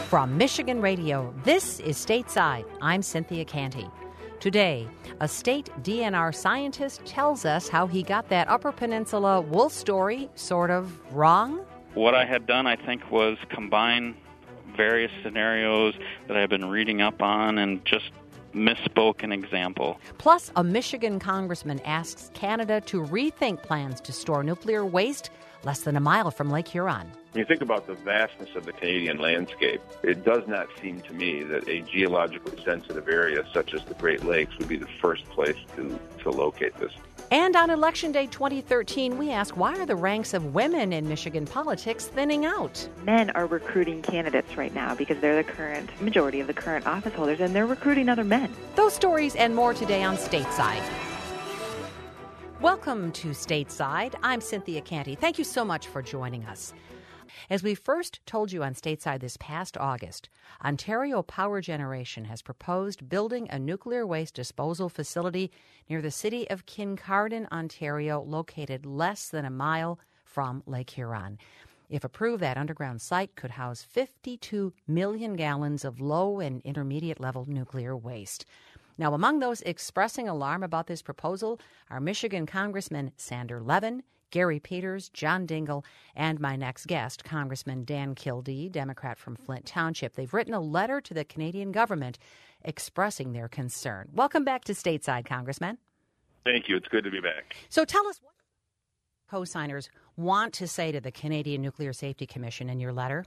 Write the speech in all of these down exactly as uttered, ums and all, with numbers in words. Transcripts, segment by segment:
From Michigan Radio, this is Stateside. I'm Cynthia Canty. Today, a state D N R scientist tells us how he got that Upper Peninsula wolf story sort of wrong. What I had done, I think, was combine various scenarios that I've been reading up on and just misspoke an example. Plus, a Michigan congressman asks Canada to rethink plans to store nuclear waste less than a mile from Lake Huron. When you think about the vastness of the Canadian landscape, it does not seem to me that a geologically sensitive area such as the Great Lakes would be the first place to, to locate this. And on Election Day twenty thirteen, we ask, why are the ranks of women in Michigan politics thinning out? Men are recruiting candidates right now because they're the current majority of the current office holders, and they're recruiting other men. Those stories and more today on Stateside. Welcome to Stateside. I'm Cynthia Canty. Thank you so much for joining us. As we first told you on Stateside this past August, Ontario Power Generation has proposed building a nuclear waste disposal facility near the city of Kincardine, Ontario, located less than a mile from Lake Huron. If approved, that underground site could house fifty-two million gallons of low and intermediate level nuclear waste. Now, among those expressing alarm about this proposal are Michigan Congressman Sander Levin, Gary Peters, John Dingell, and my next guest, Congressman Dan Kildee, Democrat from Flint Township. They've written a letter to the Canadian government expressing their concern. Welcome back to Stateside, Congressman. Thank you. It's good to be back. So tell us what co-signers want to say to the Canadian Nuclear Safety Commission in your letter.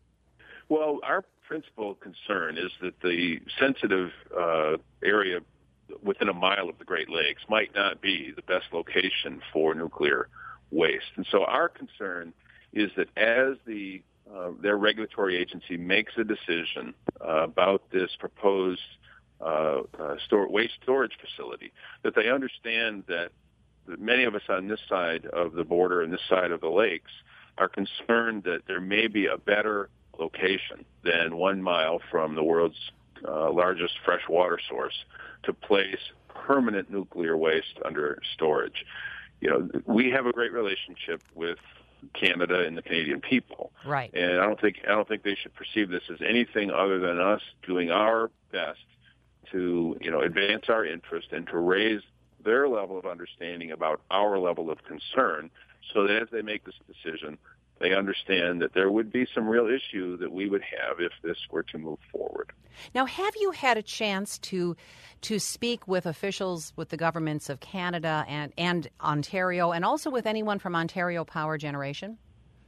Well, our principal concern is that the sensitive uh, area within a mile of the Great Lakes might not be the best location for nuclear waste. And so our concern is that as the uh, their regulatory agency makes a decision uh, about this proposed uh, uh, store, waste storage facility, that they understand that many of us on this side of the border and this side of the lakes are concerned that there may be a better location than one mile from the world's uh, largest freshwater source to place permanent nuclear waste under storage. You know, we have a great relationship with Canada and the Canadian people. Right. And I don't think I don't think they should perceive this as anything other than us doing our best to, you know, advance our interest and to raise their level of understanding about our level of concern so that as they make this decision, they understand that there would be some real issue that we would have if this were to move forward. Now, have you had a chance to to speak with officials with the governments of Canada and, and Ontario, and also with anyone from Ontario Power Generation?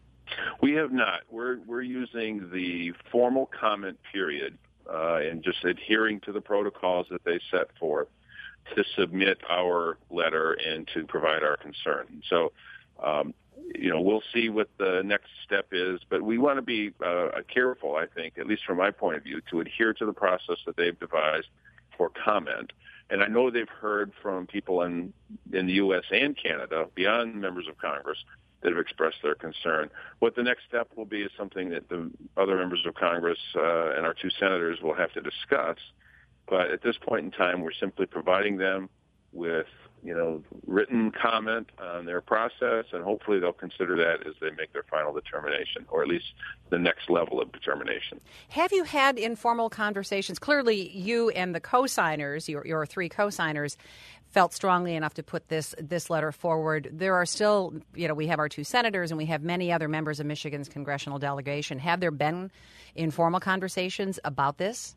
We have not. We're we're using the formal comment period uh, and just adhering to the protocols that they set forth to submit our letter and to provide our concern. So, um, you know, we'll see what the next step is, but we want to be uh, careful, I think, at least from my point of view, to adhere to the process that they've devised for comment. And I know they've heard from people in, in the U S and Canada, beyond members of Congress, that have expressed their concern. What the next step will be is something that the other members of Congress uh, and our two senators will have to discuss. But at this point in time, we're simply providing them with, you know, written comment on their process, and hopefully they'll consider that as they make their final determination, or at least the next level of determination. Have you had informal conversations? Clearly, you and the co-signers, your, your three co-signers, felt strongly enough to put this this letter forward. There are still, you know, we have our two senators and we have many other members of Michigan's congressional delegation. Have there been informal conversations about this?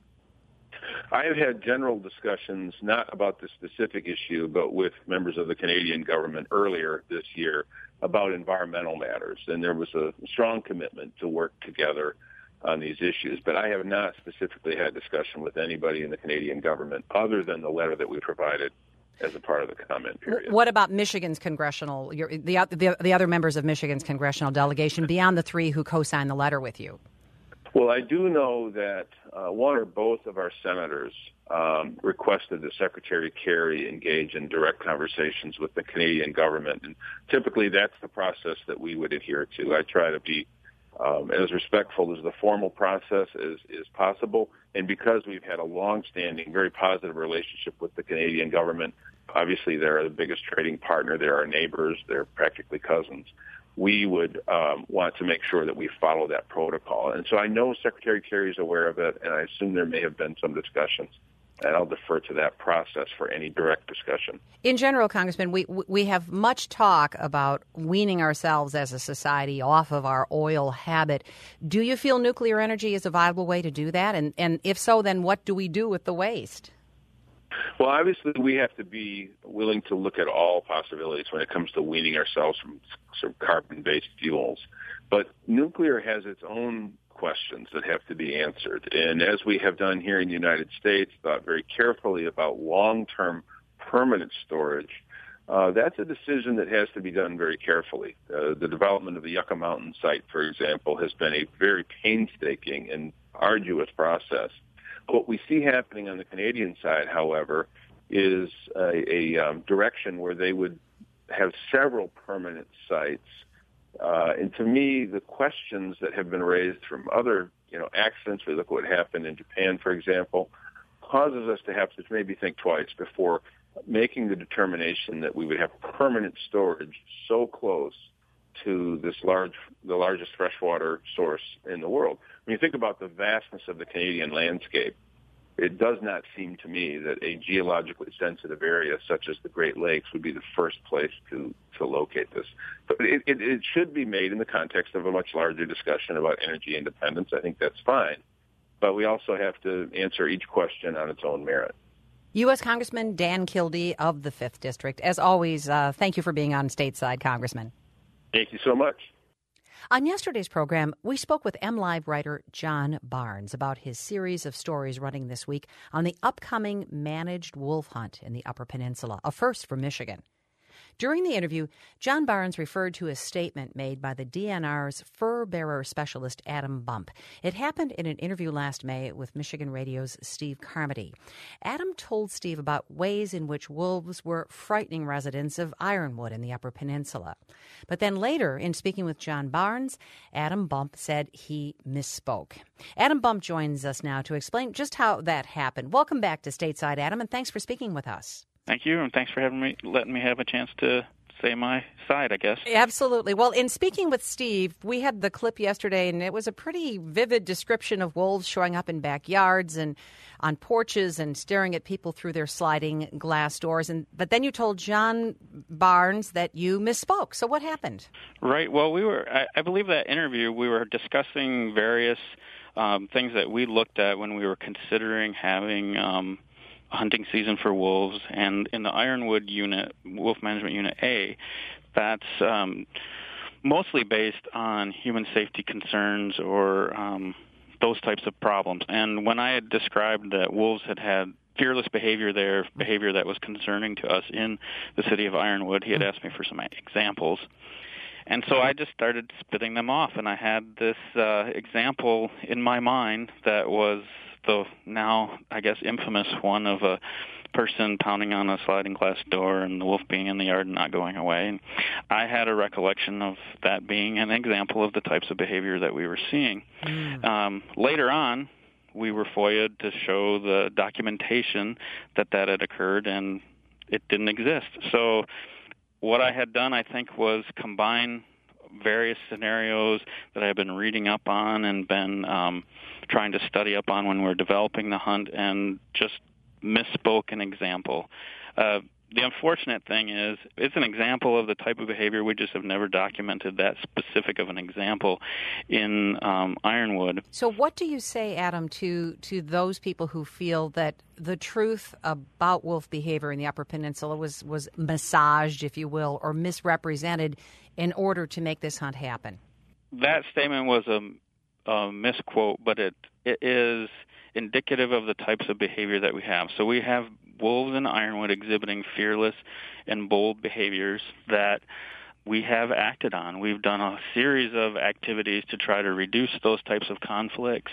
I have had general discussions, not about this specific issue, but with members of the Canadian government earlier this year about environmental matters. And there was a strong commitment to work together on these issues. But I have not specifically had discussion with anybody in the Canadian government other than the letter that we provided as a part of the comment period. What about Michigan's congressional, your, the, the, the other members of Michigan's congressional delegation beyond the three who co-signed the letter with you? Well, I do know that uh, one or both of our senators um, requested that Secretary Kerry engage in direct conversations with the Canadian government. And typically that's the process that we would adhere to. I try to be um, as respectful as the formal process as is possible. And because we've had a long-standing, very positive relationship with the Canadian government, obviously they're the biggest trading partner. They're our neighbors. They're practically cousins. we would um, want to make sure that we follow that protocol. And so I know Secretary Kerry is aware of it, and I assume there may have been some discussions. And I'll defer to that process for any direct discussion. In general, Congressman, we we have much talk about weaning ourselves as a society off of our oil habit. Do you feel nuclear energy is a viable way to do that? And, and if so, then what do we do with the waste? Well, obviously, we have to be willing to look at all possibilities when it comes to weaning ourselves from some carbon-based fuels. But nuclear has its own questions that have to be answered. And as we have done here in the United States, thought very carefully about long-term permanent storage, uh, that's a decision that has to be done very carefully. Uh, the development of the Yucca Mountain site, for example, has been a very painstaking and arduous process. What we see happening on the Canadian side, however, is a, a um, direction where they would have several permanent sites. Uh, and to me, the questions that have been raised from other, you know, accidents, we look at what happened in Japan, for example, causes us to have to maybe think twice before making the determination that we would have permanent storage so close to this large, the largest freshwater source in the world. When you think about the vastness of the Canadian landscape, it does not seem to me that a geologically sensitive area such as the Great Lakes would be the first place to, to locate this. But it, it, it should be made in the context of a much larger discussion about energy independence. I think that's fine. But we also have to answer each question on its own merit. U S. Congressman Dan Kildee of the fifth District. As always, uh, thank you for being on Stateside, Congressman. Thank you so much. On yesterday's program, we spoke with M Live writer John Barnes about his series of stories running this week on the upcoming managed wolf hunt in the Upper Peninsula, a first for Michigan. During the interview, John Barnes referred to a statement made by the D N R's fur-bearer specialist Adam Bump. It happened in an interview last May with Michigan Radio's Steve Carmody. Adam told Steve about ways in which wolves were frightening residents of Ironwood in the Upper Peninsula. But then later, in speaking with John Barnes, Adam Bump said he misspoke. Adam Bump joins us now to explain just how that happened. Welcome back to Stateside, Adam, and thanks for speaking with us. Thank you, and thanks for having me, letting me have a chance to say my side, I guess. Absolutely. Well, in speaking with Steve, we had the clip yesterday, and it was a pretty vivid description of wolves showing up in backyards and on porches and staring at people through their sliding glass doors. And but then you told John Barnes that you misspoke. So what happened? Right. Well, we were. I, I believe that interview we were discussing various um, things that we looked at when we were considering having. Um, hunting season for wolves, and in the Ironwood unit, Wolf Management Unit A, that's um, mostly based on human safety concerns or um, those types of problems. And when I had described that wolves had had fearless behavior there, behavior that was concerning to us in the city of Ironwood, he had asked me for some examples. And so I just started spitting them off, and I had this uh, example in my mind that was the now, I guess, infamous one of a person pounding on a sliding glass door and the wolf being in the yard and not going away. And I had a recollection of that being an example of the types of behavior that we were seeing. Mm. Um, later on, we were F O I A'd to show the documentation that that had occurred, and it didn't exist. So what I had done, I think, was combine various scenarios that I've been reading up on and been um, trying to study up on when we we're developing the hunt, and just misspoke an example. Uh, the unfortunate thing is it's an example of the type of behavior. We just have never documented that specific of an example in um, Ironwood. So what do you say, Adam, to, to those people who feel that the truth about wolf behavior in the Upper Peninsula was, was massaged, if you will, or misrepresented in order to make this hunt happen? That statement was a, a misquote, but it it is indicative of the types of behavior that we have. So we have wolves in Ironwood exhibiting fearless and bold behaviors that we have acted on. We've done a series of activities to try to reduce those types of conflicts.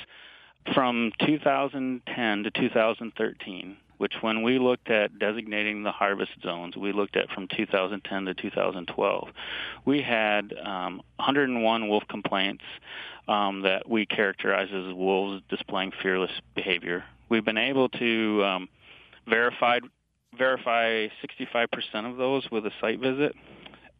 From two thousand ten to two thousand thirteen, which when we looked at designating the harvest zones, we looked at from two thousand ten to two thousand twelve. We had um, one hundred one wolf complaints um, that we characterize as wolves displaying fearless behavior. We've been able to um, verify, verify sixty-five percent of those with a site visit.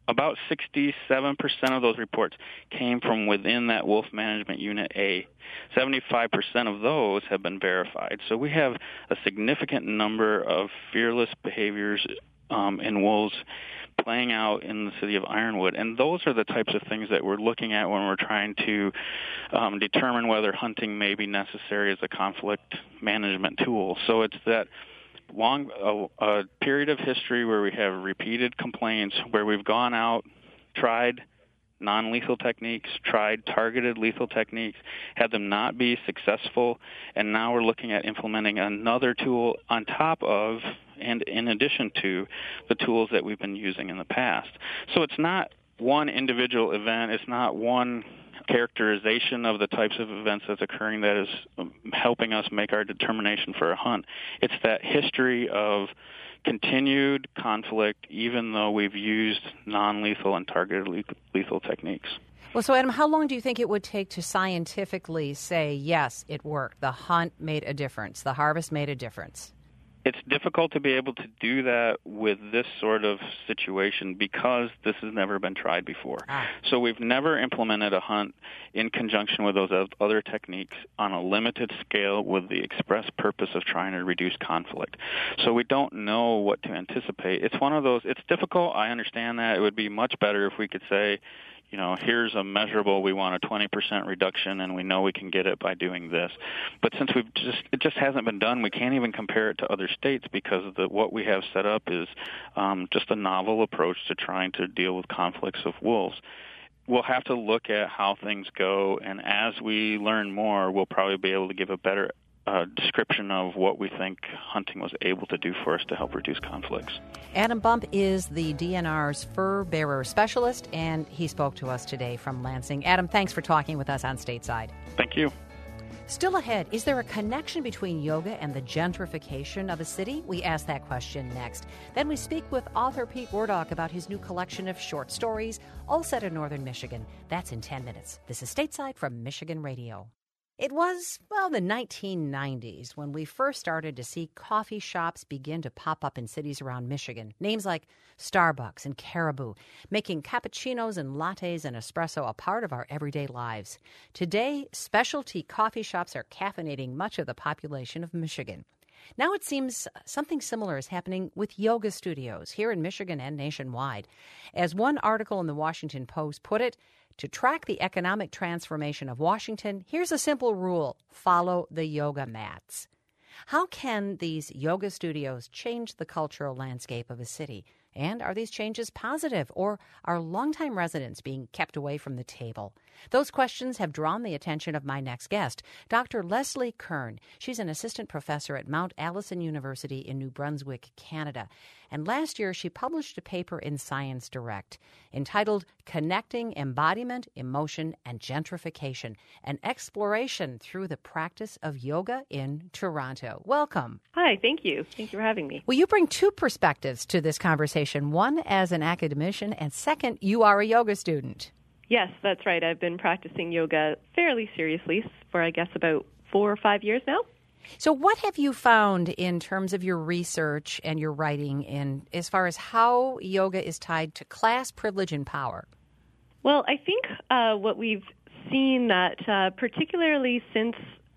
about sixty-seven percent of those reports came from within that Wolf Management Unit A. seventy-five percent of those have been verified. So we have a significant number of fearless behaviors um, in wolves playing out in the city of Ironwood. And those are the types of things that we're looking at when we're trying to um, determine whether hunting may be necessary as a conflict management tool. So it's that long a, a period of history where we have repeated complaints, where we've gone out, tried non-lethal techniques, tried targeted lethal techniques, had them not be successful, and now we're looking at implementing another tool on top of and in addition to the tools that we've been using in the past. So it's not one individual event, it's not one characterization of the types of events that's occurring that is helping us make our determination for a hunt. It's that history of continued conflict, even though we've used non-lethal and targeted lethal techniques. Well, so Adam, how long do you think it would take to scientifically say, yes, it worked, the hunt made a difference, the harvest made a difference? It's difficult to be able to do that with this sort of situation because this has never been tried before. Ah. So we've never implemented a hunt in conjunction with those other techniques on a limited scale with the express purpose of trying to reduce conflict. So we don't know what to anticipate. It's one of those, it's difficult, I understand that. It would be much better if we could say, you know, here's a measurable, we want a twenty percent reduction, and we know we can get it by doing this. But since we've just, it just hasn't been done, we can't even compare it to other states because the, what we have set up is um, just a novel approach to trying to deal with conflicts of wolves. We'll have to look at how things go, and as we learn more, we'll probably be able to give a better uh, description of what we think hunting was able to do for us to help reduce conflicts. Adam Bump is the D N R's fur bearer specialist, and he spoke to us today from Lansing. Adam, thanks for talking with us on Stateside. Thank you. Still ahead, is there a connection between yoga and the gentrification of a city? We ask that question next. Then we speak with author Pete Wardock about his new collection of short stories, all set in northern Michigan. That's in ten minutes. This is Stateside from Michigan Radio. It was, well, the nineteen nineties when we first started to see coffee shops begin to pop up in cities around Michigan. Names like Starbucks and Caribou, making cappuccinos and lattes and espresso a part of our everyday lives. Today, specialty coffee shops are caffeinating much of the population of Michigan. Now it seems something similar is happening with yoga studios here in Michigan and nationwide. As one article in the Washington Post put it, to track the economic transformation of Washington, here's a simple rule: follow the yoga mats. How can these yoga studios change the cultural landscape of a city? And are these changes positive, or are longtime residents being kept away from the table? Those questions have drawn the attention of my next guest, Doctor Leslie Kern. She's an assistant professor at Mount Allison University in New Brunswick, Canada. And last year, she published a paper in Science Direct entitled Connecting Embodiment, Emotion, and Gentrification, an exploration through the practice of yoga in Toronto. Welcome. Hi, thank you. Thank you for having me. Well, you bring two perspectives to this conversation. One, as an academician, and second, you are a yoga student. Yes, that's right. I've been practicing yoga fairly seriously for, I guess, about four or five years now. So what have you found in terms of your research and your writing in as far as how yoga is tied to class, privilege, and power? Well, I think uh, what we've seen that uh, particularly since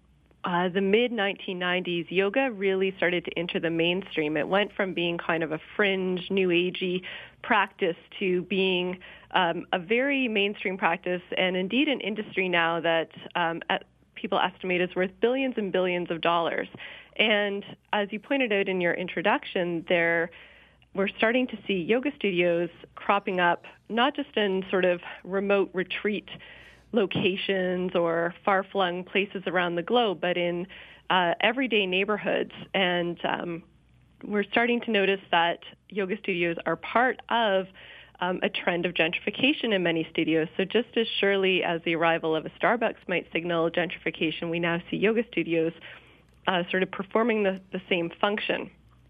uh, the mid nineteen nineties, yoga really started to enter the mainstream. It went from being kind of a fringe, new agey practice to being um, a very mainstream practice, and indeed an industry now that um, at people estimate is worth billions and billions of dollars. And as you pointed out in your introduction, there we're starting to see yoga studios cropping up, not just in sort of remote retreat locations or far-flung places around the globe, but in uh, everyday neighborhoods. And um, we're starting to notice that yoga studios are part of Um, a trend of gentrification in many studios. So just as surely as the arrival of a Starbucks might signal gentrification, we now see yoga studios uh, sort of performing the, the same function.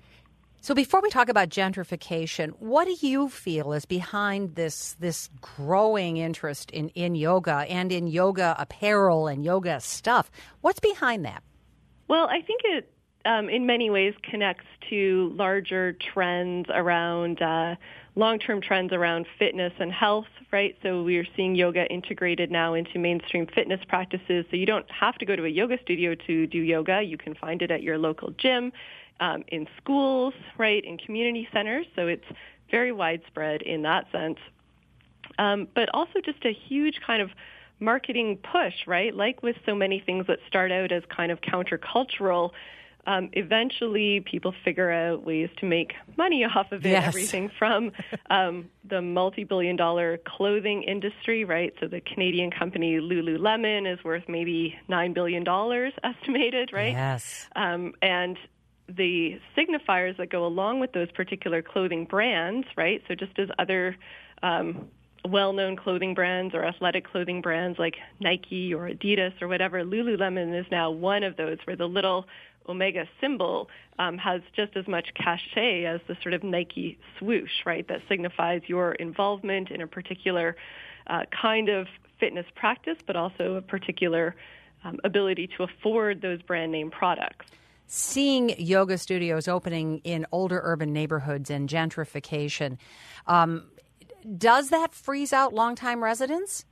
So before we talk about gentrification, what do you feel is behind this this growing interest in, in yoga and in yoga apparel and yoga stuff? What's behind that? Well, I think it um, in many ways connects to larger trends around uh, long-term trends around fitness and health, right? So we are seeing yoga integrated now into mainstream fitness practices. So you don't have to go to a yoga studio to do yoga. You can find it at your local gym, um, in schools, right, in community centers. So it's very widespread in that sense. Um, but also just a huge kind of marketing push, right? Like with so many things that start out as kind of countercultural, Um, eventually, people figure out ways to make money off of it. Yes. Everything from um, the multi-billion dollar clothing industry, right? So the Canadian company Lululemon is worth maybe nine billion dollars estimated, right? Yes. Um, and the signifiers that go along with those particular clothing brands, right? So just as other um, well-known clothing brands or athletic clothing brands like Nike or Adidas or whatever, Lululemon is now one of those where the little Omega symbol um, has just as much cachet as the sort of Nike swoosh, right, that signifies your involvement in a particular uh, kind of fitness practice, but also a particular um, ability to afford those brand name products. Seeing yoga studios opening in older urban neighborhoods and gentrification, um, does that freeze out longtime residents?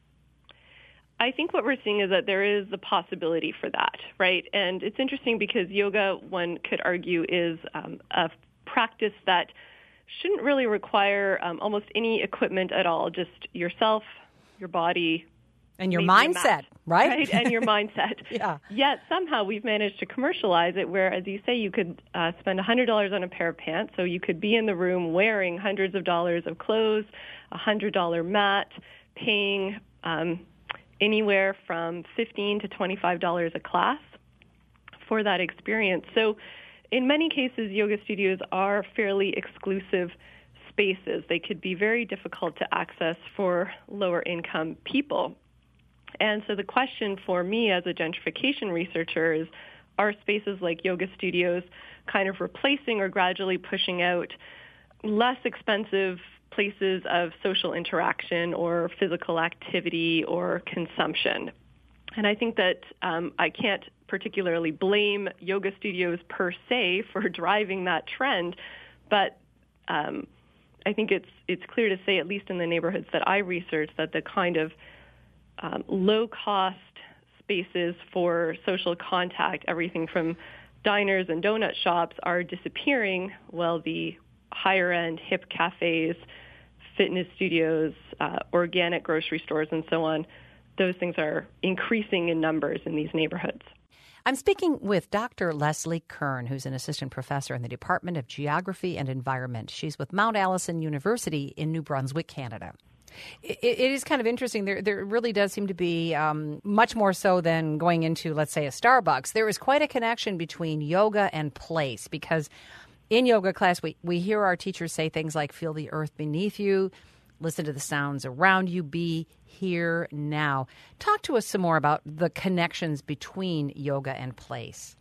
I think what we're seeing is that there is the possibility for that, right? And it's interesting because yoga, one could argue, is um, a practice that shouldn't really require um, almost any equipment at all, just yourself, your body, and your maybe mindset, mat, right? right? And your mindset. Yeah. Yet somehow we've managed to commercialize it where, as you say, you could uh, spend one hundred dollars on a pair of pants, so you could be in the room wearing hundreds of dollars of clothes, a one hundred dollars mat, paying um, anywhere from fifteen dollars to twenty-five dollars a class for that experience. So in many cases, yoga studios are fairly exclusive spaces. They could be very difficult to access for lower income people. And so the question for me as a gentrification researcher is, are spaces like yoga studios kind of replacing or gradually pushing out less expensive places of social interaction or physical activity or consumption? And I think that um, I can't particularly blame yoga studios per se for driving that trend, but um, I think it's it's clear to say, at least in the neighborhoods that I research, that the kind of um, low-cost spaces for social contact, everything from diners and donut shops, are disappearing, while the higher-end hip cafes, fitness studios, uh, organic grocery stores, and so on, those things are increasing in numbers in these neighborhoods. I'm speaking with Doctor Leslie Kern, who's an assistant professor in the Department of Geography and Environment. She's with Mount Allison University in New Brunswick, Canada. It, it is kind of interesting. There, there really does seem to be, um, much more so than going into, let's say, a Starbucks, there is quite a connection between yoga and place, because in yoga class, we, we hear our teachers say things like, feel the earth beneath you, listen to the sounds around you, be here now. Talk to us some more about the connections between yoga and place.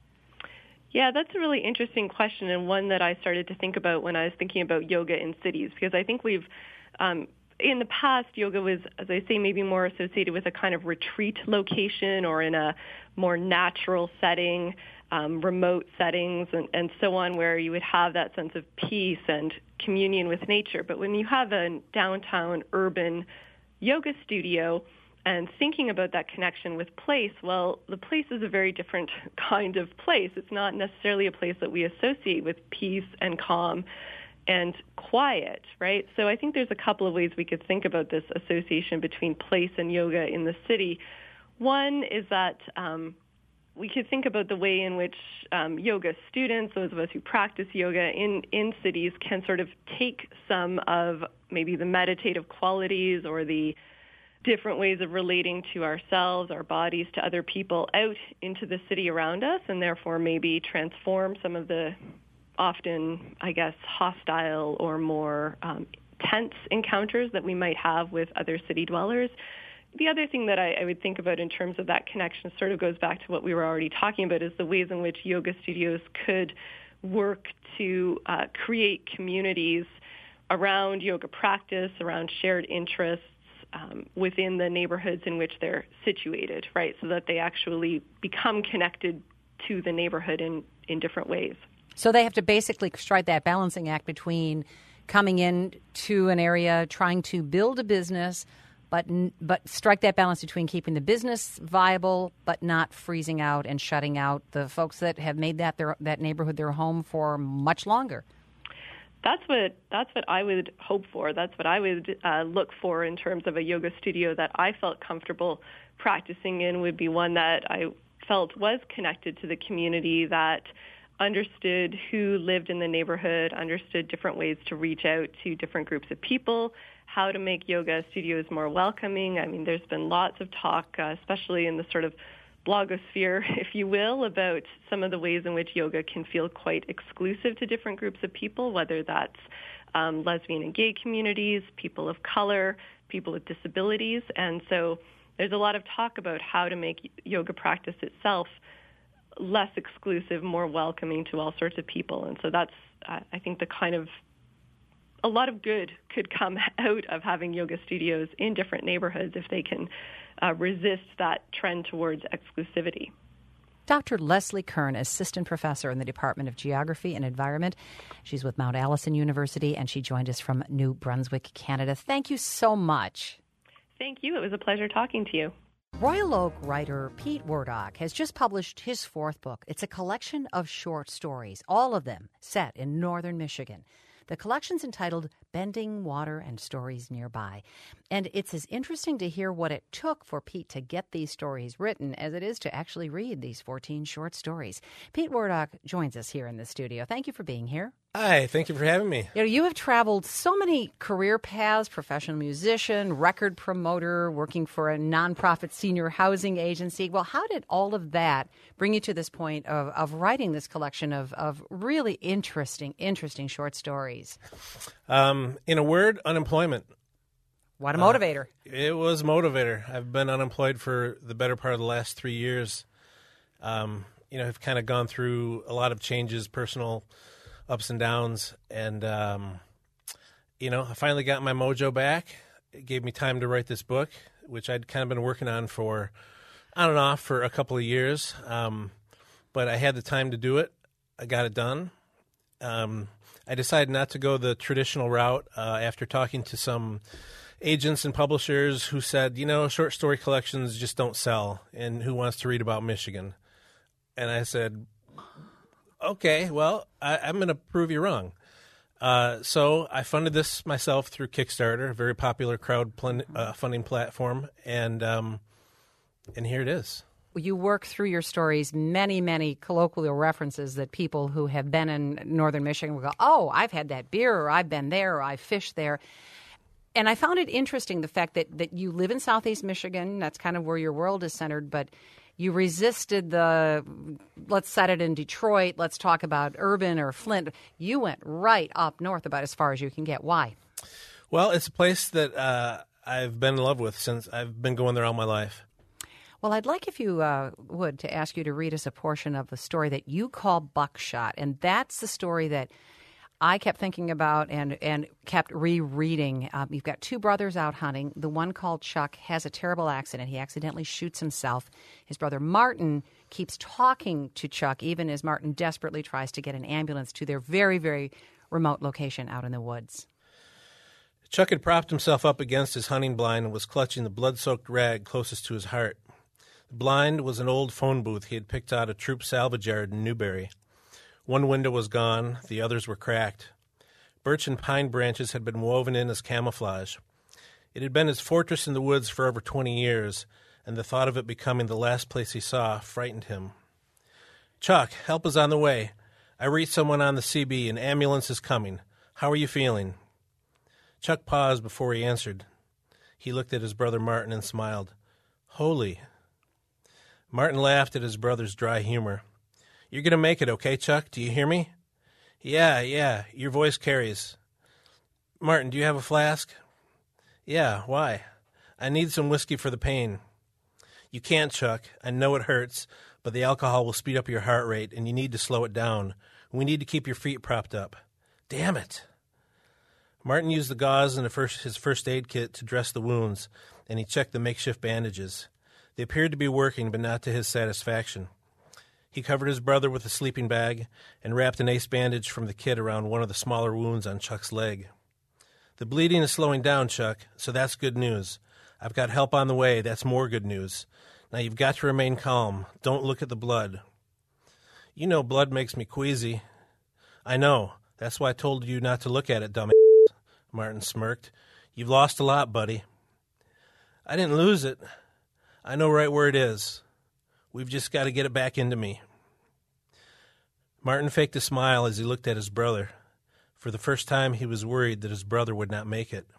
Yeah, that's a really interesting question, and one that I started to think about when I was thinking about yoga in cities, because I think we've, um, in the past, yoga was, as I say, maybe more associated with a kind of retreat location or in a more natural setting, um, remote settings, and, and so on, where you would have that sense of peace and communion with nature. But when you have a downtown urban yoga studio and thinking about that connection with place, well, the place is a very different kind of place. It's not necessarily a place that we associate with peace and calm and quiet, right? So I think there's a couple of ways we could think about this association between place and yoga in the city. One is that um, we could think about the way in which um, yoga students, those of us who practice yoga in, in cities, can sort of take some of maybe the meditative qualities or the different ways of relating to ourselves, our bodies, to other people out into the city around us, and therefore maybe transform some of the often, I guess, hostile or more um, tense encounters that we might have with other city dwellers. The other thing that I, I would think about in terms of that connection sort of goes back to what we were already talking about, is the ways in which yoga studios could work to uh, create communities around yoga practice, around shared interests um, within the neighborhoods in which they're situated, right, so that they actually become connected to the neighborhood in, in different ways. So they have to basically strike that balancing act between coming in to an area, trying to build a business, but but strike that balance between keeping the business viable, but not freezing out and shutting out the folks that have made that their that neighborhood their home for much longer. That's what that's what I would hope for. That's what I would uh, look for in terms of a yoga studio that I felt comfortable practicing in. Would be one that I felt was connected to the community, that understood who lived in the neighborhood, understood different ways to reach out to different groups of people, how to make yoga studios more welcoming. I mean, there's been lots of talk, uh, especially in the sort of blogosphere, if you will, about some of the ways in which yoga can feel quite exclusive to different groups of people, whether that's um, lesbian and gay communities, people of color, people with disabilities. And so there's a lot of talk about how to make yoga practice itself less exclusive, more welcoming to all sorts of people. And so that's, uh, I think, the kind of, a lot of good could come out of having yoga studios in different neighborhoods if they can uh, resist that trend towards exclusivity. Doctor Leslie Kern, assistant professor in the Department of Geography and Environment. She's with Mount Allison University, and she joined us from New Brunswick, Canada. Thank you so much. Thank you. It was a pleasure talking to you. Royal Oak writer Pete Werdock has just published his fourth book. It's a collection of short stories, all of them set in northern Michigan. The collection's entitled Bending Water and Stories Nearby. And it's as interesting to hear what it took for Pete to get these stories written as it is to actually read these fourteen short stories. Pete Werdock joins us here in the studio. Thank you for being here. Hi, thank you for having me. You know, you have traveled so many career paths: professional musician, record promoter, working for a nonprofit senior housing agency. Well, how did all of that bring you to this point of, of writing this collection of, of really interesting, interesting short stories? Um, in a word, unemployment. What a motivator. Uh, it was a motivator. I've been unemployed for the better part of the last three years. Um, you know, I've kind of gone through a lot of changes, personal ups and downs, and, um, you know, I finally got my mojo back. It gave me time to write this book, which I'd kind of been working on for on and off for a couple of years, um, but I had the time to do it. I got it done. Um, I decided not to go the traditional route uh, after talking to some agents and publishers who said, you know, short story collections just don't sell, and who wants to read about Michigan? And I said, okay, well, I, I'm going to prove you wrong. Uh, so I funded this myself through Kickstarter, a very popular crowd pl- uh, funding platform, and um, and here it is. You work through your stories many, many colloquial references that people who have been in northern Michigan will go, oh, I've had that beer, or I've been there, or I've fished there. And I found it interesting, the fact that, that you live in southeast Michigan. That's kind of where your world is centered, but you resisted the, let's set it in Detroit, let's talk about urban or Flint. You went right up north about as far as you can get. Why? Well, it's a place that uh, I've been in love with since I've been going there all my life. Well, I'd like, if you uh, would, to ask you to read us a portion of the story that you call Buckshot. And that's the story that I kept thinking about and, and kept rereading. Um, you've got two brothers out hunting. The one called Chuck has a terrible accident. He accidentally shoots himself. His brother Martin keeps talking to Chuck, even as Martin desperately tries to get an ambulance to their very, very remote location out in the woods. Chuck had propped himself up against his hunting blind and was clutching the blood-soaked rag closest to his heart. The blind was an old phone booth he had picked out of Troop Salvage Yard in Newberry. One window was gone, the others were cracked. Birch and pine branches had been woven in as camouflage. It had been his fortress in the woods for over twenty years, and the thought of it becoming the last place he saw frightened him. Chuck, help is on the way. I reached someone on the C B. An ambulance is coming. How are you feeling? Chuck paused before he answered. He looked at his brother Martin and smiled. Holy. Martin laughed at his brother's dry humor. You're going to make it, okay, Chuck? Do you hear me? Yeah, yeah, your voice carries. Martin, do you have a flask? Yeah, why? I need some whiskey for the pain. You can't, Chuck. I know it hurts, but the alcohol will speed up your heart rate, and you need to slow it down. We need to keep your feet propped up. Damn it. Martin used the gauze and the first, his first aid kit to dress the wounds, and he checked the makeshift bandages. They appeared to be working, but not to his satisfaction. He covered his brother with a sleeping bag and wrapped an ace bandage from the kit around one of the smaller wounds on Chuck's leg. The bleeding is slowing down, Chuck, so that's good news. I've got help on the way. That's more good news. Now you've got to remain calm. Don't look at the blood. You know blood makes me queasy. I know. That's why I told you not to look at it, dumbass. Martin smirked. You've lost a lot, buddy. I didn't lose it. I know right where it is. We've just got to get it back into me. Martin faked a smile as he looked at his brother. For the first time, he was worried that his brother would not make it.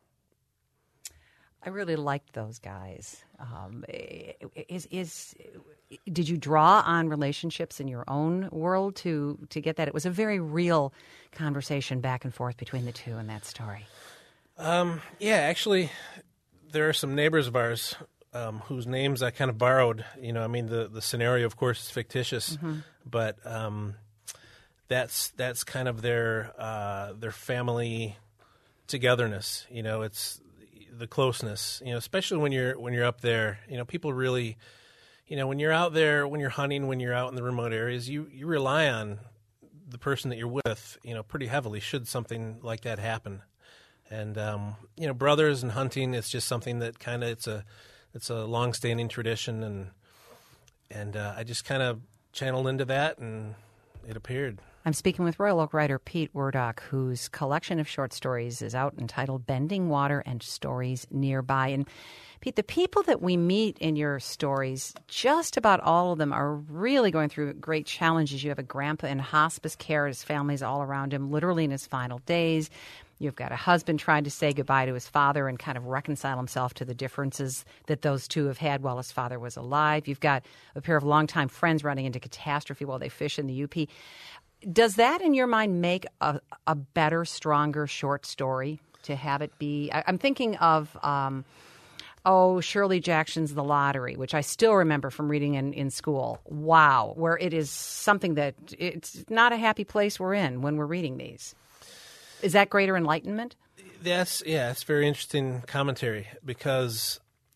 I really liked those guys. Um, is is did you draw on relationships in your own world to to get that? It was a very real conversation back and forth between the two in that story. Um, yeah, actually, there are some neighbors of ours um, whose names I kind of borrowed. You know, I mean, the, the scenario, of course, is fictitious, mm-hmm. but um, that's that's kind of their uh, their family togetherness. You know, it's the closeness, you know, especially when you're when you're up there, you know, people really, you know, when you're out there, when you're hunting, when you're out in the remote areas, you, you rely on the person that you're with, you know, pretty heavily should something like that happen. And, um, you know, brothers and hunting, it's just something that kind of, it's a, it's a long-standing tradition. And, and uh, I just kind of channeled into that and it appeared. I'm speaking with Royal Oak writer Pete Werdock, whose collection of short stories is out entitled Bending Water and Stories Nearby. And Pete, the people that we meet in your stories, just about all of them are really going through great challenges. You have a grandpa in hospice care, his family's all around him, literally in his final days. You've got a husband trying to say goodbye to his father and kind of reconcile himself to the differences that those two have had while his father was alive. You've got a pair of longtime friends running into catastrophe while they fish in the U P. Does that, in your mind, make a, a better, stronger short story to have it be? I, I'm thinking of, um, oh, Shirley Jackson's The Lottery, which I still remember from reading in, in school. Wow, where it is something that it's not a happy place we're in when we're reading these. Is that greater enlightenment? That's, yeah, it's very interesting commentary because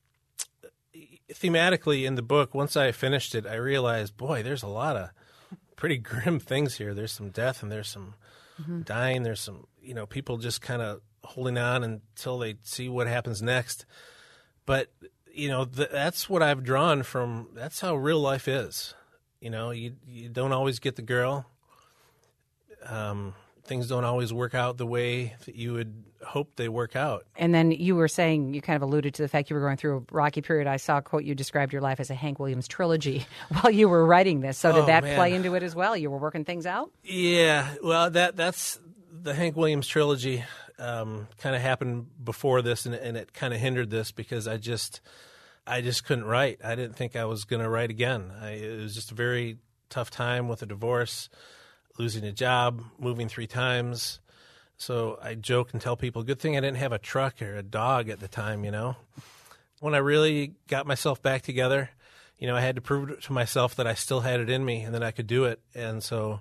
thematically in the book, once I finished it, I realized, boy, there's a lot of pretty grim things here. There's some death and there's some mm-hmm. dying. There's some, you know, people just kind of holding on until they see what happens next. But, you know, th- that's what I've drawn from. That's how real life is. You know, you you don't always get the girl. Um, things don't always work out the way that you would hope they work out. And then you were saying, you kind of alluded to the fact you were going through a rocky period. I saw a quote, you described your life as a Hank Williams trilogy while you were writing this. So did oh, that man. play into it as well? You were working things out? Yeah, well, that that's the Hank Williams trilogy um, kind of happened before this, and, and it kind of hindered this because I just I just couldn't write. I didn't think I was going to write again. I, it was just a very tough time with a divorce, losing a job, moving three times. So I joke and tell people, good thing I didn't have a truck or a dog at the time, you know. When I really got myself back together, you know, I had to prove to myself that I still had it in me and that I could do it. And so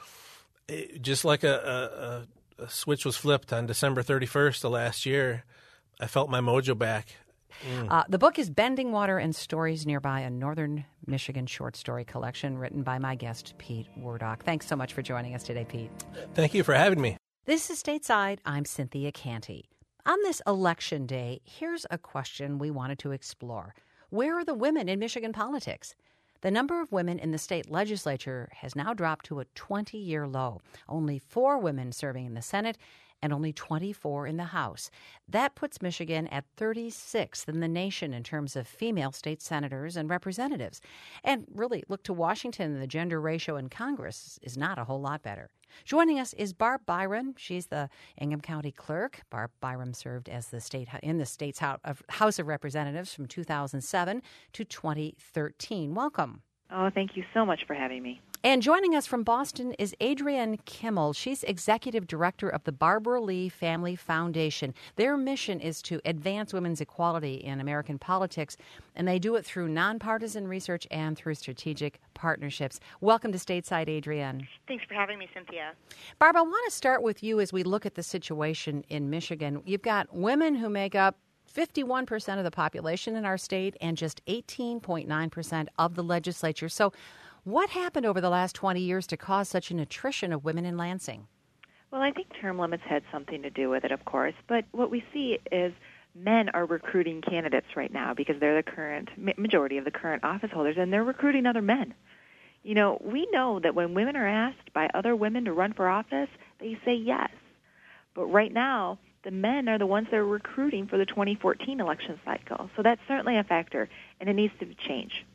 it, just like a, a, a switch was flipped on December thirty-first of last year, I felt my mojo back. Mm. Uh, the book is Bending Water and Stories Nearby, a Northern Michigan short story collection written by my guest, Pete Werdock. Thanks so much for joining us today, Pete. Thank you for having me. This is Stateside. I'm Cynthia Canty. On this election day, here's a question we wanted to explore. Where are the women in Michigan politics? The number of women in the state legislature has now dropped to a twenty-year low. Only four women serving in the Senate and only twenty-four in the House. That puts Michigan at thirty-sixth in the nation in terms of female state senators and representatives. And really, look to Washington, the gender ratio in Congress is not a whole lot better. Joining us is Barb Byron. She's the Ingham County Clerk. Barb Byron served as the state in the state's House of Representatives from two thousand seven to twenty thirteen. Welcome. Oh, thank you so much for having me. And joining us from Boston is Adrienne Kimmel. She's Executive Director of the Barbara Lee Family Foundation. Their mission is to advance women's equality in American politics, and they do it through nonpartisan research and through strategic partnerships. Welcome to Stateside, Adrienne. Thanks for having me, Cynthia. Barb, I want to start with you as we look at the situation in Michigan. You've got women who make up fifty-one percent of the population in our state and just eighteen point nine percent of the legislature. So what happened over the last twenty years to cause such an attrition of women in Lansing? Well, I think term limits had something to do with it, of course. But what we see is men are recruiting candidates right now because they're the current majority of the current office holders, and they're recruiting other men. You know, we know that when women are asked by other women to run for office, they say yes. But right now, the men are the ones that are recruiting for the twenty fourteen election cycle. So that's certainly a factor, and it needs to change.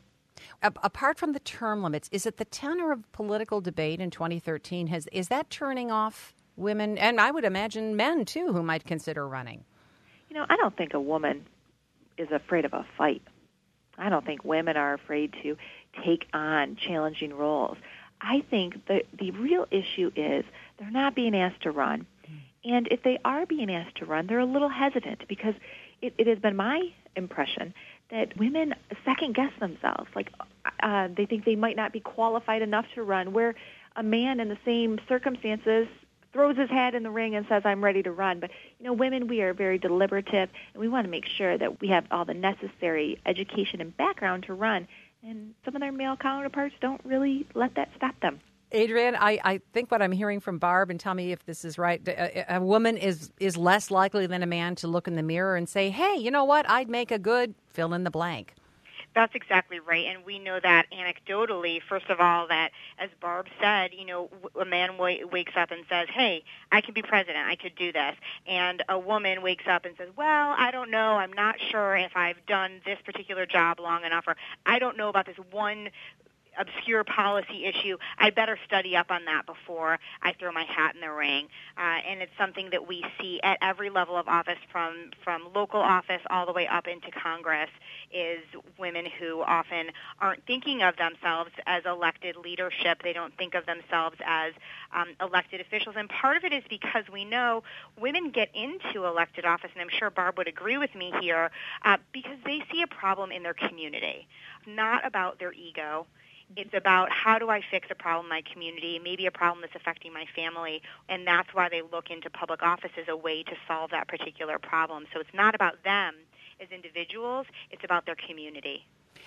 Apart from the term limits, is it the tenor of political debate in twenty thirteen? Has is that turning off women, and I would imagine men, too, who might consider running? You know, I don't think a woman is afraid of a fight. I don't think women are afraid to take on challenging roles. I think the, the real issue is they're not being asked to run. And if they are being asked to run, they're a little hesitant because it, it has been my impression that women second-guess themselves. Like uh, they think they might not be qualified enough to run, where a man in the same circumstances throws his hat in the ring and says, I'm ready to run. But, you know, women, we are very deliberative, and we want to make sure that we have all the necessary education and background to run. And some of their male counterparts don't really let that stop them. Adrienne, I, I think what I'm hearing from Barb, and tell me if this is right, a, a woman is, is less likely than a man to look in the mirror and say, hey, you know what, I'd make a good fill in the blank. That's exactly right, and we know that anecdotally, first of all, that as Barb said, you know, a man w- wakes up and says, hey, I can be president, I could do this, and a woman wakes up and says, well, I don't know, I'm not sure if I've done this particular job long enough, or I don't know about this one obscure policy issue. I better study up on that before I throw my hat in the ring. Uh, and it's something that we see at every level of office, from, from local office all the way up into Congress, is women who often aren't thinking of themselves as elected leadership. They don't think of themselves as um, elected officials. And part of it is because we know women get into elected office, and I'm sure Barb would agree with me here, uh, because they see a problem in their community, not about their ego. It's about how do I fix a problem in my community, maybe a problem that's affecting my family, and that's why they look into public office as a way to solve that particular problem. So it's not about them as individuals, it's about their community.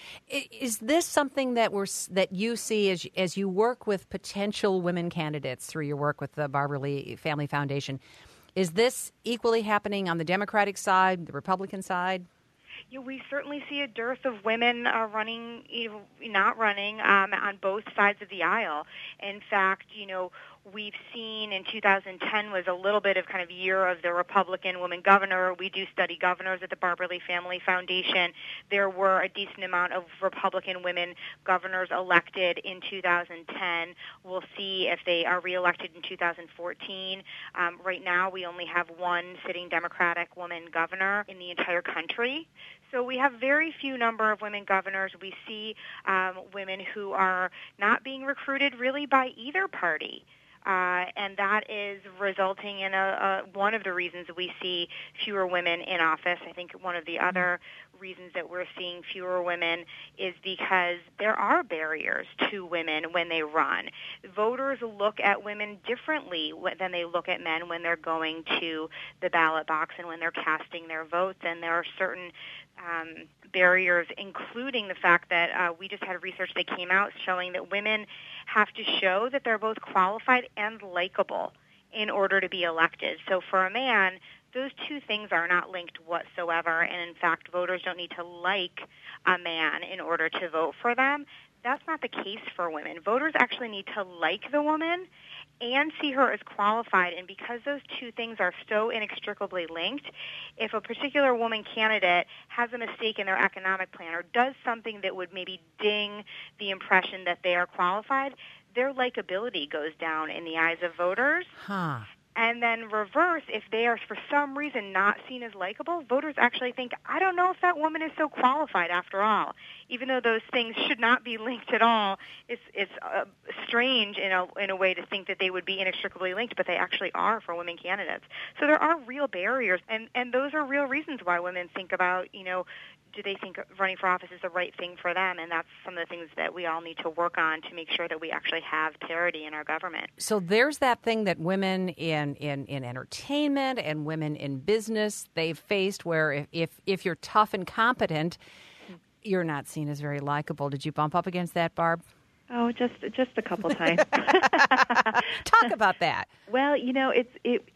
Is this something that we're that you see as as you work with potential women candidates through your work with the Barbara Lee Family Foundation? Is this equally happening on the Democratic side, the Republican side? Yeah, we certainly see a dearth of women uh, running, not running, um, on both sides of the aisle. In fact, you know, we've seen in two thousand ten was a little bit of kind of year of the Republican woman governor. We do study governors at the Barbara Lee Family Foundation. There were a decent amount of Republican women governors elected in two thousand ten. We'll see if they are reelected in two thousand fourteen. Um, right now, we only have one sitting Democratic woman governor in the entire country. So we have very few number of women governors. We see um, women who are not being recruited really by either party. Uh, and that is resulting in a, a, one of the reasons we see fewer women in office. I think one of the other reasons that we're seeing fewer women is because there are barriers to women when they run. Voters look at women differently than they look at men when they're going to the ballot box and when they're casting their votes, and there are certain um, barriers, including the fact that uh, we just had research that came out showing that women have to show that they're both qualified and likable in order to be elected. So for a man, those two things are not linked whatsoever, and in fact, voters don't need to like a man in order to vote for them. That's not the case for women. Voters actually need to like the woman and see her as qualified, and because those two things are so inextricably linked, if a particular woman candidate has a mistake in their economic plan or does something that would maybe ding the impression that they are qualified, their likability goes down in the eyes of voters. Huh. And then reverse, if they are for some reason not seen as likable, voters actually think, I don't know if that woman is so qualified after all. Even though those things should not be linked at all, it's it's uh, strange in a in a way to think that they would be inextricably linked, but they actually are for women candidates. So there are real barriers, and, and those are real reasons why women think about, you know, do they think running for office is the right thing for them? And that's some of the things that we all need to work on to make sure that we actually have parity in our government. So there's that thing that women in, in, in entertainment and women in business, they've faced where if, if, if you're tough and competent, you're not seen as very likable. Did you bump up against that, Barb? Oh, just just a couple times. Talk about that. Well, you know, it's it.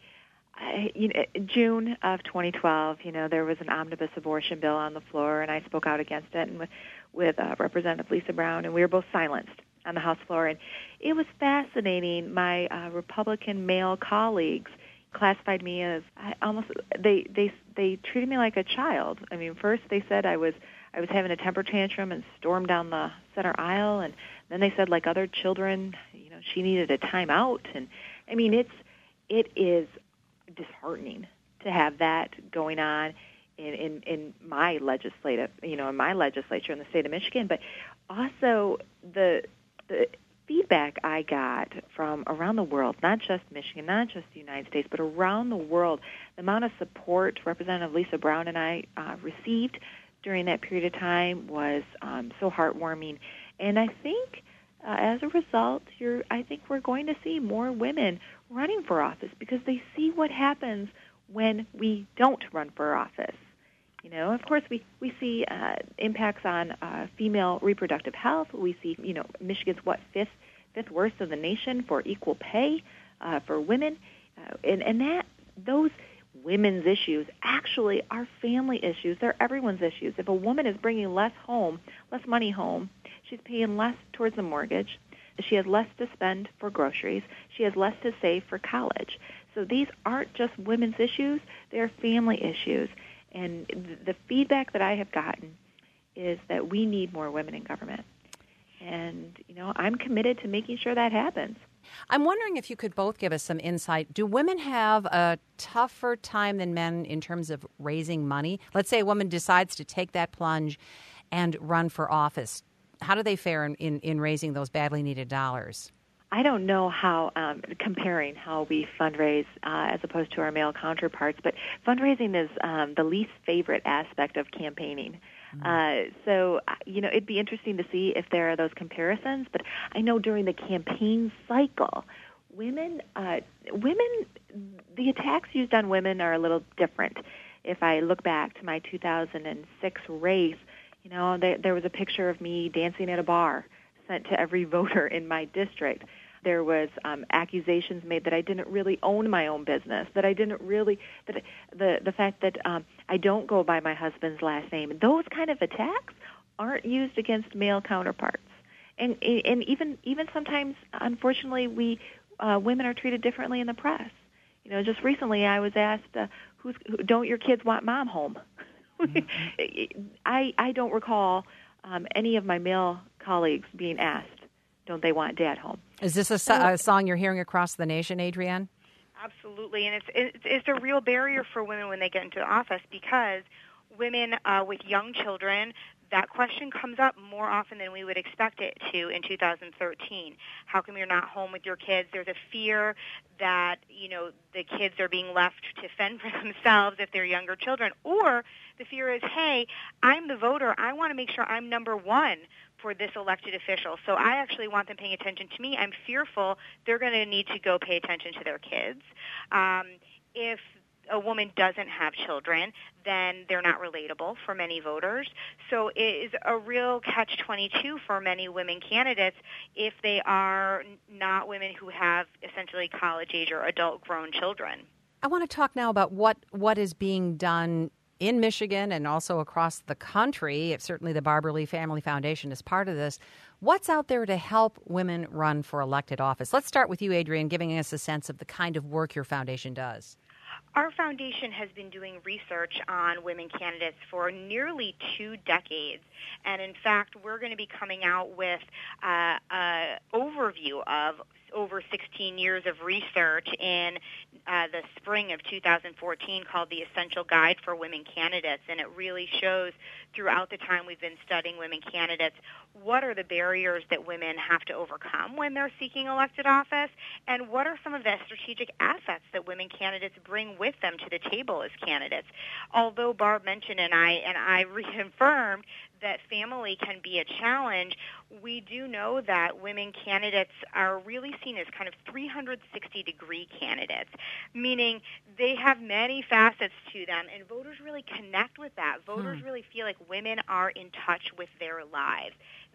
I, you know, June of twenty twelve, you know, there was an omnibus abortion bill on the floor, and I spoke out against it, and with with uh, Representative Lisa Brown, and we were both silenced on the House floor. And it was fascinating. My uh, Republican male colleagues classified me as I almost they they they treated me like a child. I mean, first they said I was I was having a temper tantrum and stormed down the center aisle, and then they said, like other children, you know, she needed a timeout. And I mean, it's it is disheartening to have that going on in, in, in my legislative, you know, in my legislature in the state of Michigan. But also the the feedback I got from around the world, not just Michigan, not just the United States, but around the world, the amount of support Representative Lisa Brown and I uh, received during that period of time was um, so heartwarming. And I think uh, as a result, you're, I think we're going to see more women running for office because they see what happens when we don't run for office. You know, of course, we, we see uh, impacts on uh, female reproductive health. We see, you know, Michigan's, what, fifth fifth worst in the nation for equal pay uh, for women. Uh, and, and that those women's issues actually are family issues. They're everyone's issues. If a woman is bringing less home, less money home, she's paying less towards the mortgage. She has less to spend for groceries. She has less to save for college. So these aren't just women's issues. They're family issues. And the feedback that I have gotten is that we need more women in government. And, you know, I'm committed to making sure that happens. I'm wondering if you could both give us some insight. Do women have a tougher time than men in terms of raising money? Let's say a woman decides to take that plunge and run for office. How do they fare in, in, in raising those badly needed dollars? I don't know how, um, comparing how we fundraise uh, as opposed to our male counterparts, but fundraising is um, the least favorite aspect of campaigning. Uh, so, you know, it'd be interesting to see if there are those comparisons. But I know during the campaign cycle, women, uh, women, the attacks used on women are a little different. If I look back to my two thousand six race, you know, there, there was a picture of me dancing at a bar sent to every voter in my district. There was um, accusations made that I didn't really own my own business, that I didn't really, that the the fact that um, I don't go by my husband's last name. Those kind of attacks aren't used against male counterparts, and and even even sometimes, unfortunately, we uh, women are treated differently in the press. You know, just recently I was asked, uh, "Who's who, don't your kids want mom home?" Mm-hmm. I I don't recall um, any of my male colleagues being asked, don't they want dad home? Is this a, so, a song you're hearing across the nation, Adrienne? Absolutely, and it's, it's it's a real barrier for women when they get into office because women uh, with young children, that question comes up more often than we would expect it to in two thousand thirteen. How come you're not home with your kids? There's a fear that, you know, the kids are being left to fend for themselves if they're younger children. Or the fear is, hey, I'm the voter. I want to make sure I'm number one for this elected official. So I actually want them paying attention to me. I'm fearful they're going to need to go pay attention to their kids. Um, if a woman doesn't have children, then they're not relatable for many voters. So it is a real catch twenty-two for many women candidates if they are not women who have essentially college-age or adult-grown children. I want to talk now about what, what is being done in Michigan and also across the country. Certainly the Barbara Lee Family Foundation is part of this. What's out there to help women run for elected office? Let's start with you, Adrienne, giving us a sense of the kind of work your foundation does. Our foundation has been doing research on women candidates for nearly two decades. And in fact, we're going to be coming out with uh, an overview of over sixteen years of research in uh, the spring of two thousand fourteen called The Essential Guide for Women Candidates. And it really shows throughout the time we've been studying women candidates what are the barriers that women have to overcome when they're seeking elected office, and what are some of the strategic assets that women candidates bring with them to the table as candidates. Although Barb mentioned and I and I reaffirmed that family can be a challenge, we do know that women candidates are really seen as kind of three hundred sixty degree candidates, meaning they have many facets to them, and voters really connect with that. Voters hmm. really feel like women are in touch with their lives.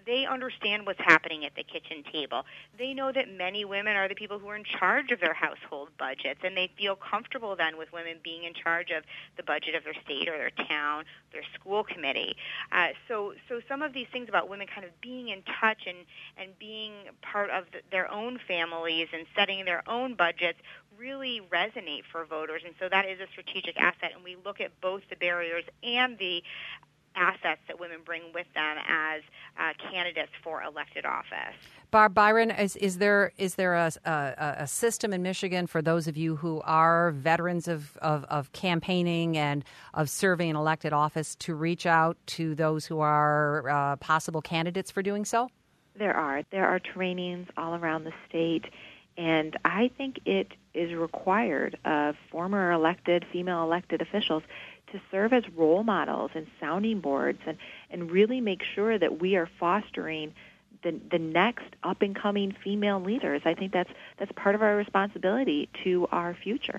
They understand what's happening at the kitchen table. They know that many women are the people who are in charge of their household budgets, and they feel comfortable then with women being in charge of the budget of their state or their town, their school committee. Uh, so, so some of these things about women kind of being in touch and, and being part of the, their own families and setting their own budgets really resonate for voters, and so that is a strategic asset, and we look at both the barriers and the assets that women bring with them as uh, candidates for elected office. Barb Byron, is, is there is there a, a, a system in Michigan for those of you who are veterans of, of, of campaigning and of serving in elected office to reach out to those who are uh, possible candidates for doing so? There are. There are trainings all around the state, and I think it is required of former elected, female elected officials to serve as role models and sounding boards and, and really make sure that we are fostering the, the next up-and-coming female leaders. I think that's that's part of our responsibility to our future.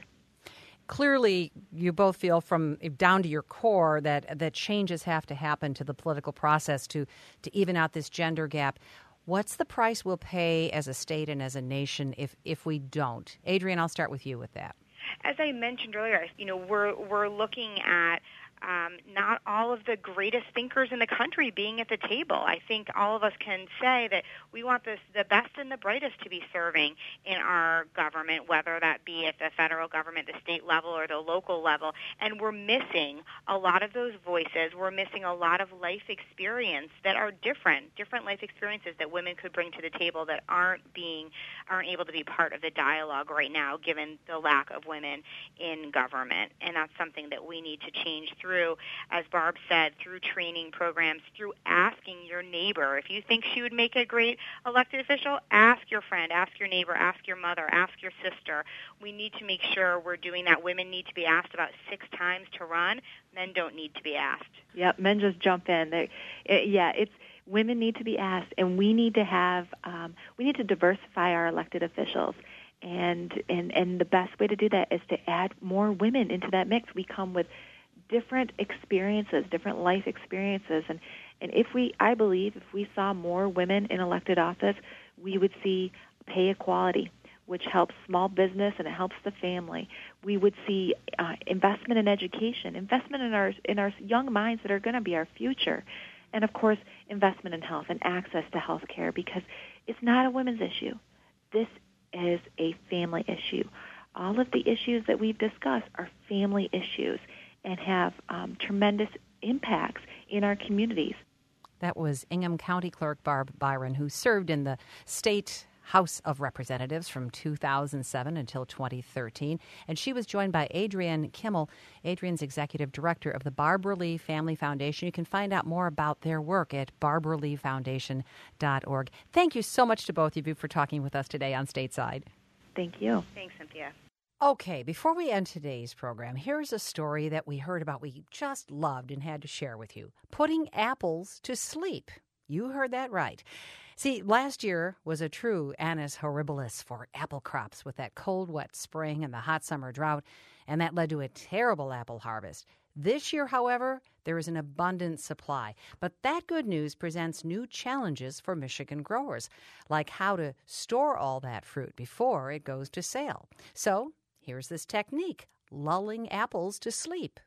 Clearly, you both feel from down to your core that, that changes have to happen to the political process to, to even out this gender gap. What's the price we'll pay as a state and as a nation if, if we don't? Adrienne, I'll start with you with that. As I mentioned earlier, you know, we're we're looking at um, not all of the greatest thinkers in the country being at the table. I think all of us can say that we want this, the best and the brightest to be serving in our government, whether that be at the federal government, the state level, or the local level. And we're missing a lot of those voices. We're missing a lot of life experience that are different, different life experiences that women could bring to the table that aren't being, aren't able to be part of the dialogue right now, given the lack of women in government. And that's something that we need to change through, as Barb said, through training programs, through asking your neighbor. If you think she would make a great elected official, ask your friend, ask your neighbor, ask your mother, ask your sister. We need to make sure we're doing that. Women need to be asked about six times to run. Men don't need to be asked. Yep, men just jump in. They, it, yeah, it's women need to be asked, and we need to have um, we need to diversify our elected officials. And, and and the best way to do that is to add more women into that mix. We come with different experiences, different life experiences, and, and if we, I believe, if we saw more women in elected office, we would see pay equality, which helps small business and it helps the family. We would see uh, investment in education, investment in our in our young minds that are going to be our future, and of course, investment in health and access to health care, because it's not a women's issue. This is a family issue. All of the issues that we've discussed are family issues and have um, tremendous impacts in our communities. That was Ingham County Clerk Barb Byron, who served in the state House of Representatives from two thousand seven until twenty thirteen. And she was joined by Adrienne Kimmel. Adrienne's executive director of the Barbara Lee Family Foundation. You can find out more about their work at barbara lee foundation dot org. Thank you so much to both of you for talking with us today on Stateside. Thank you. Thanks, Cynthia. Okay, before we end today's program, here's a story that we heard about we just loved and had to share with you. Putting apples to sleep. You heard that right. See, last year was a true annus horribilis for apple crops with that cold, wet spring and the hot summer drought, and that led to a terrible apple harvest. This year, however, there is an abundant supply. But that good news presents new challenges for Michigan growers, like how to store all that fruit before it goes to sale. So here's this technique, lulling apples to sleep.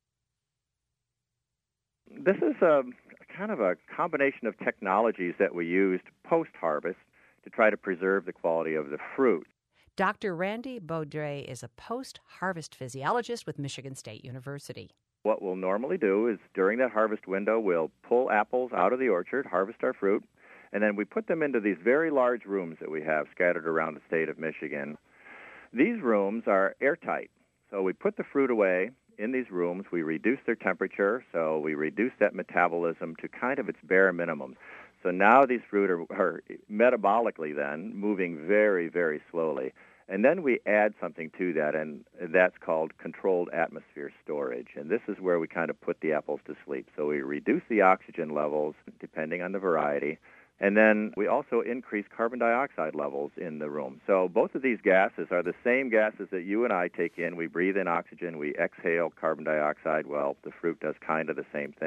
This is a kind of a combination of technologies that we used post-harvest to try to preserve the quality of the fruit. Doctor Randy Baudry is a post-harvest physiologist with Michigan State University. What we'll normally do is during that harvest window, we'll pull apples out of the orchard, harvest our fruit, and then we put them into these very large rooms that we have scattered around the state of Michigan. These rooms are airtight, so we put the fruit away in these rooms. We reduce their temperature, so we reduce that metabolism to kind of its bare minimum. So now these fruit are, are metabolically then moving very, very slowly. And then we add something to that, and that's called controlled atmosphere storage. And this is where we kind of put the apples to sleep. So we reduce the oxygen levels, depending on the variety, and then we also increase carbon dioxide levels in the room. So both of these gases are the same gases that you and I take in. We breathe in oxygen, we exhale carbon dioxide. Well, the fruit does kind of the same thing.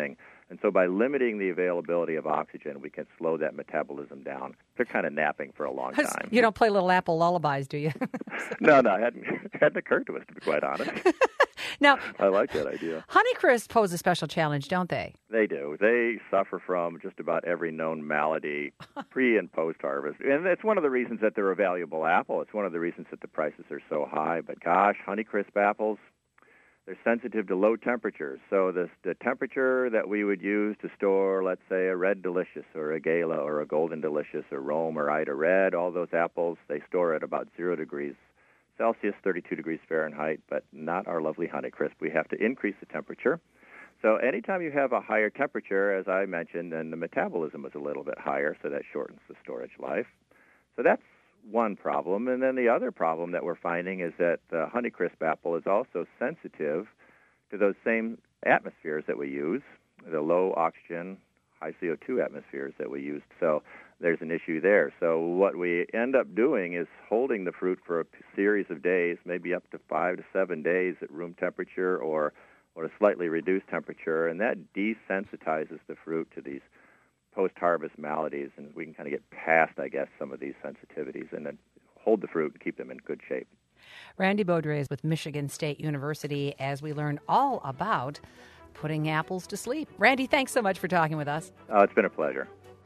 And so by limiting the availability of oxygen, we can slow that metabolism down. They're kind of napping for a long time. You don't play little apple lullabies, do you? no, no, it hadn't, hadn't occurred to us, to be quite honest. Now, I like that idea. Honeycrisp pose a special challenge, don't they? They do. They suffer from just about every known malady pre- and post-harvest. And it's one of the reasons that they're a valuable apple. It's one of the reasons that the prices are so high. But gosh, Honeycrisp apples, they're sensitive to low temperatures. So the, the temperature that we would use to store, let's say, a Red Delicious or a Gala or a Golden Delicious or Rome or Ida Red, all those apples, they store at about zero degrees Celsius, thirty-two degrees Fahrenheit, but not our lovely Honeycrisp. We have to increase the temperature. So anytime you have a higher temperature, as I mentioned, then the metabolism is a little bit higher, so that shortens the storage life. So that's one problem. And then the other problem that we're finding is that the Honeycrisp apple is also sensitive to those same atmospheres that we use, the low oxygen, high C O two atmospheres that we use. So there's an issue there. So what we end up doing is holding the fruit for a series of days, maybe up to five to seven days at room temperature or, or a slightly reduced temperature, and that desensitizes the fruit to these post-harvest maladies, and we can kind of get past, I guess, some of these sensitivities and then hold the fruit and keep them in good shape. Randy Beaudry is with Michigan State University as we learn all about putting apples to sleep. Randy, thanks so much for talking with us. Oh, it's been a pleasure.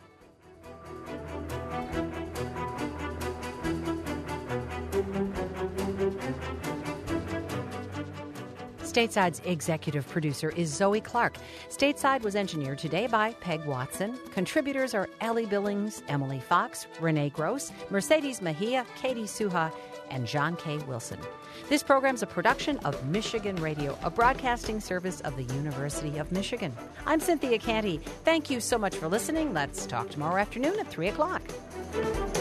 Stateside's executive producer is Zoe Clark. Stateside was engineered today by Peg Watson. Contributors are Ellie Billings, Emily Fox, Renee Gross, Mercedes Mejia, Katie Suha, and John K. Wilson. This program's a production of Michigan Radio, a broadcasting service of the University of Michigan. I'm Cynthia Canty. Thank you so much for listening. Let's talk tomorrow afternoon at three o'clock.